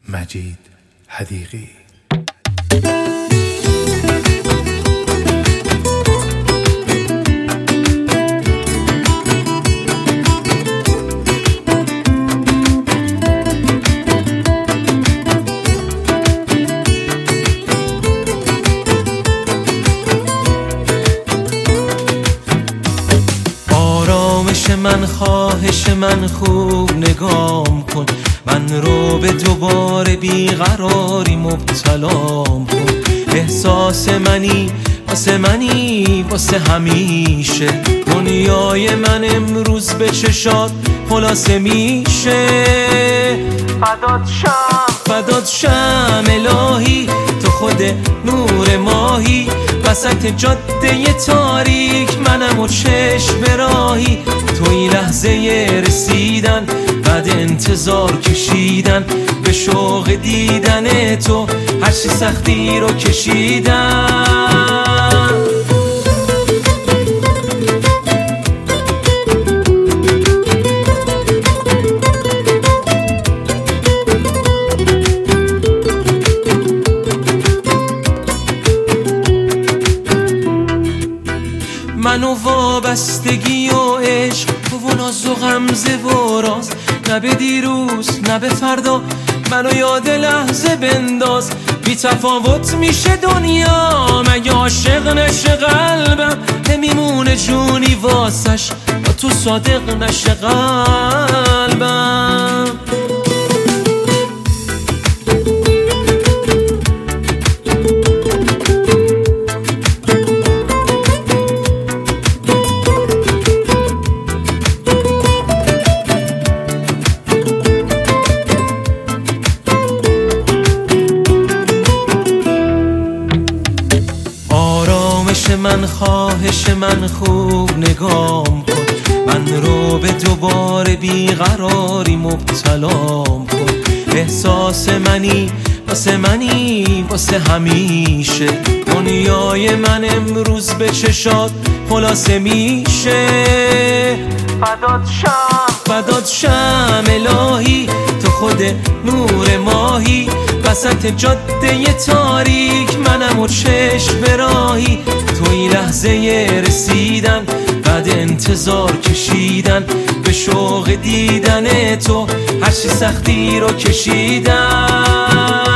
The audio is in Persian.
مجید حدیقی. من خواهش من خوب نگام کن، من رو به دوباره بیقراری مبتلام کن. احساس منی واسه منی واسه همیشه، دنیای من امروز به چشات خلاصه میشه. فدات شم الهی، تو خود نور ماهی، وسط جاده تاریک منم و چشم راهی. تو این لحظه رسیدن بعد انتظار کشیدن، به شوق دیدن تو هرچی سختی رو کشیدن. من و وابستگی و عشق، تو و ناز و غمزه و راز، نه به دیروز نه به فردا منو یاد لحظه بنداز. بی تفاوت میشه دنیا مگه عاشق نشه قلبم، نمیمونه جونی واسش با تو صادق نشه قلبم. من خواهش من خوب نگام کن، من رو به دوباره بیقراری مبتلام کن. احساس منی واسه منی واسه همیشه، دنیای من امروز به چشات خلاصه میشه. فدات شم الهی، تو خود نور ماهی، وسط جاده تاریک منم و چشم راهی. تو این لحظه رسیدن بعد انتظار کشیدن، به شوق دیدن تو هرچی سختی رو کشیدن.